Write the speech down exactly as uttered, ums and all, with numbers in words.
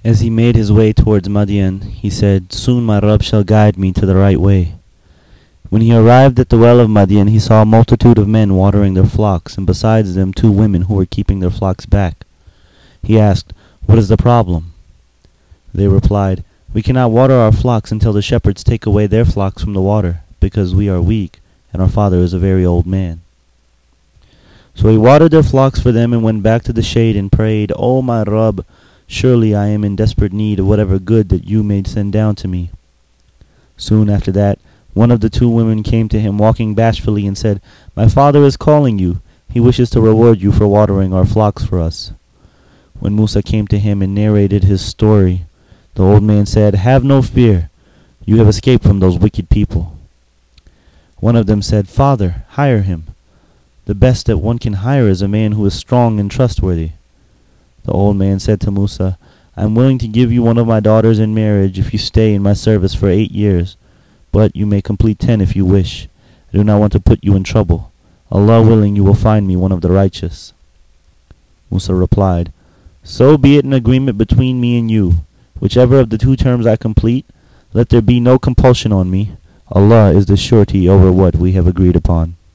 As he made his way towards Madian, he said, "Soon my Rabb shall guide me to the right way." When he arrived at the well of Madian, he saw a multitude of men watering their flocks, and besides them two women who were keeping their flocks back. He asked, "What is the problem?" They replied, "We cannot water our flocks until the shepherds take away their flocks from the water, because we are weak, and our father is a very old man." So he watered their flocks for them and went back to the shade and prayed, "O my Rabb, surely I am in desperate need of whatever good that you may send down to me." Soon after that, one of the two women came to him walking bashfully and said, "My father is calling you. He wishes to reward you for watering our flocks for us." When Musa came to him and narrated his story, the old man said, "Have no fear. You have escaped from those wicked people." One of them said, "Father, hire him. The best that one can hire is a man who is strong and trustworthy." The old man said to Musa, "I am willing to give you one of my daughters in marriage if you stay in my service for eight years, but you may complete ten if you wish. I do not want to put you in trouble. Allah willing, you will find me one of the righteous." Musa replied, "So be it an agreement between me and you. Whichever of the two terms I complete, let there be no compulsion on me. Allah is the surety over what we have agreed upon."